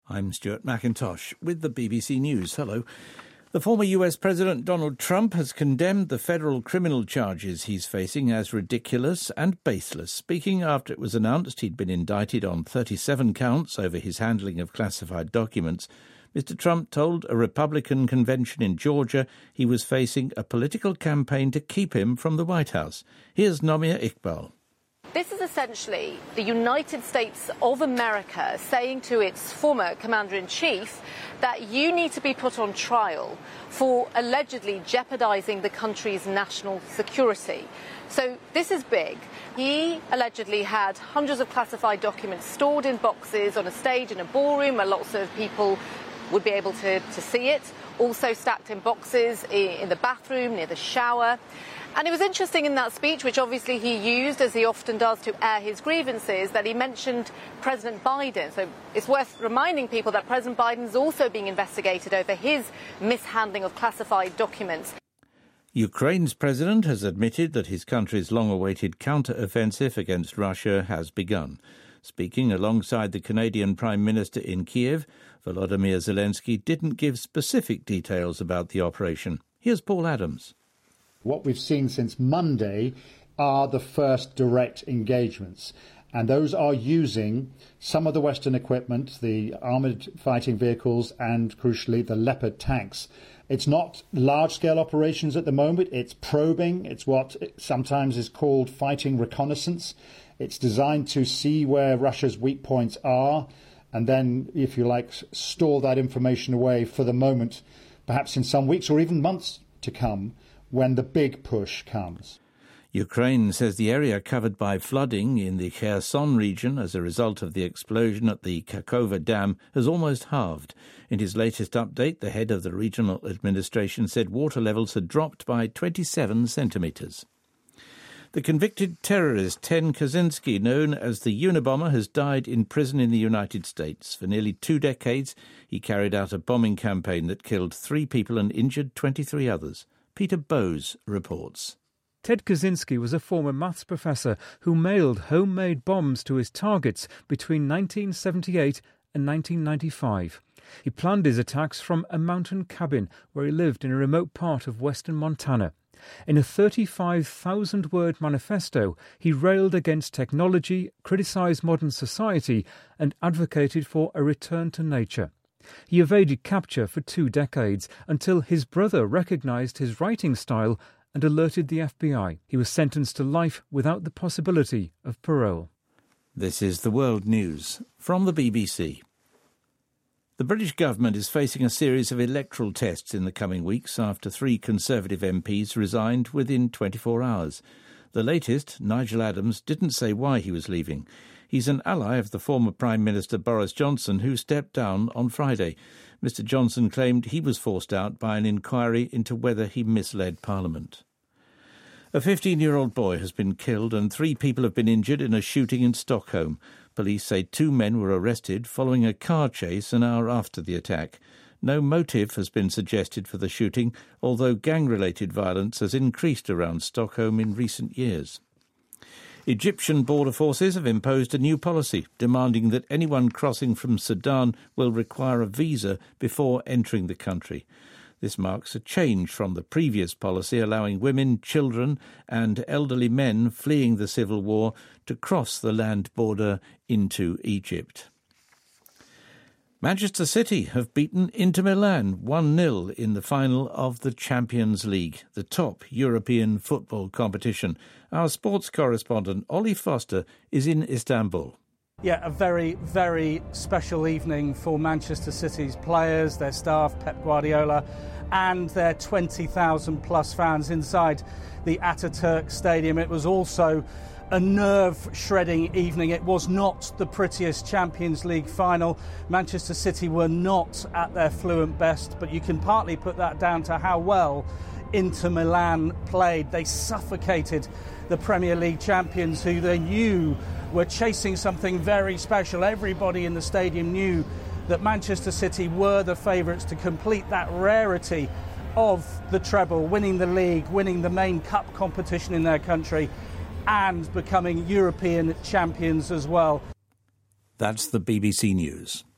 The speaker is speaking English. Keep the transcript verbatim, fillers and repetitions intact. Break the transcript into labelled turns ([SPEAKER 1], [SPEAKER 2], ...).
[SPEAKER 1] I'm Stuart McIntosh with the B B C News. Hello. The former U S President Donald Trump has condemned the federal criminal charges he's facing as ridiculous and baseless, speaking after it was announced he'd been indicted on thirty-seven counts over his handling of classified documents. Mister Trump told a Republican convention in Georgia he was facing a political campaign to keep him from the White House. Here's Nomia Iqbal.
[SPEAKER 2] This is essentially the United States of America saying to its former commander-in-chief that you need to be put on trial for allegedly jeopardizing the country's national security. So this is big. He allegedly had hundreds of classified documents stored in boxes on a stage in a ballroom where lots of people would be able to, to see it, also stacked in boxes in the bathroom, near the shower. And it was interesting in that speech, which obviously he used, as he often does, to air his grievances, that he mentioned President Biden. So it's worth reminding people that President Biden is also being investigated over his mishandling of classified documents.
[SPEAKER 1] Ukraine's president has admitted that his country's long-awaited counter-offensive against Russia has begun. Speaking alongside the Canadian Prime Minister in Kiev, Volodymyr Zelensky didn't give specific details about the operation. Here's Paul Adams.
[SPEAKER 3] What we've seen since Monday are the first direct engagements, and those are using some of the Western equipment, the armoured fighting vehicles and, crucially, the Leopard tanks. It's not large-scale operations at the moment. It's probing. It's what sometimes is called fighting reconnaissance. It's designed to see where Russia's weak points are and then, if you like, store that information away for the moment, perhaps in some weeks or even months to come, when the big push comes.
[SPEAKER 1] Ukraine says the area covered by flooding in the Kherson region as a result of the explosion at the Kakhovka Dam has almost halved. In his latest update, the head of the regional administration said water levels had dropped by twenty-seven centimetres. The convicted terrorist Ten Kaczynski, known as the Unabomber, has died in prison in the United States. For nearly two decades, he carried out a bombing campaign that killed three people and injured twenty-three others. Peter Bowes reports.
[SPEAKER 4] Ted Kaczynski was a former maths professor who mailed homemade bombs to his targets between nineteen seventy-eight and nineteen ninety-five. He planned his attacks from a mountain cabin where he lived in a remote part of western Montana. In a thirty-five thousand word manifesto, he railed against technology, criticised modern society and advocated for a return to nature. He evaded capture for two decades until his brother recognised his writing style and alerted the F B I. He was sentenced to life without the possibility of parole.
[SPEAKER 1] This is the World News from the B B C. The British government is facing a series of electoral tests in the coming weeks after three Conservative M Ps resigned within twenty-four hours. The latest, Nigel Adams, didn't say why he was leaving. He's an ally of the former Prime Minister Boris Johnson, who stepped down on Friday. Mister Johnson claimed he was forced out by an inquiry into whether he misled Parliament. A fifteen-year-old boy has been killed and three people have been injured in a shooting in Stockholm. Police say two men were arrested following a car chase an hour after the attack. No motive has been suggested for the shooting, although gang-related violence has increased around Stockholm in recent years. Egyptian border forces have imposed a new policy demanding that anyone crossing from Sudan will require a visa before entering the country. This marks a change from the previous policy allowing women, children and elderly men fleeing the civil war to cross the land border into Egypt. Manchester City have beaten Inter Milan one nil in the final of the Champions League, the top European football competition. Our sports correspondent, Ollie Foster, is in Istanbul.
[SPEAKER 5] Yeah, a very, very special evening for Manchester City's players, their staff, Pep Guardiola, and their twenty thousand plus fans inside the Ataturk Stadium. It was also a nerve-shredding evening. It was not the prettiest Champions League final. Manchester City were not at their fluent best, but you can partly put that down to how well Inter Milan played. They suffocated the Premier League champions, who they knew were chasing something very special. Everybody in the stadium knew that Manchester City were the favourites to complete that rarity of the treble, winning the league, winning the main cup competition in their country, and becoming European champions as well.
[SPEAKER 1] That's the B B C News.